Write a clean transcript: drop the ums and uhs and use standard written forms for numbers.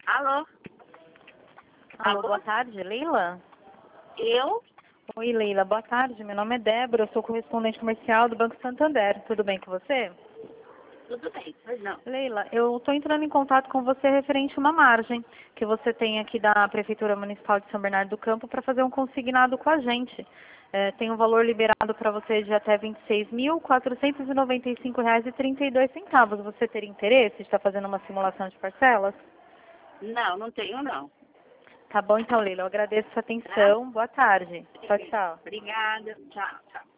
Alô? Alô, Alô? boa tarde, Leila? Eu? Oi, Leila, boa tarde. Meu nome é Débora, eu sou correspondente comercial do Banco Santander. Tudo bem com você? Tudo bem, pois não. Leila, eu estou entrando em contato com você referente a uma margem que você tem aqui da Prefeitura Municipal de São Bernardo do Campo para fazer um consignado com a gente. Tem um valor liberado para você de até R$ 26.495,32. Você teria interesse de estar fazendo uma simulação de parcelas? Não, não tenho não. Tá bom então, Leila. Eu agradeço a sua Tá? atenção. Boa tarde. Tchau, tchau. Obrigada. Tchau, tchau.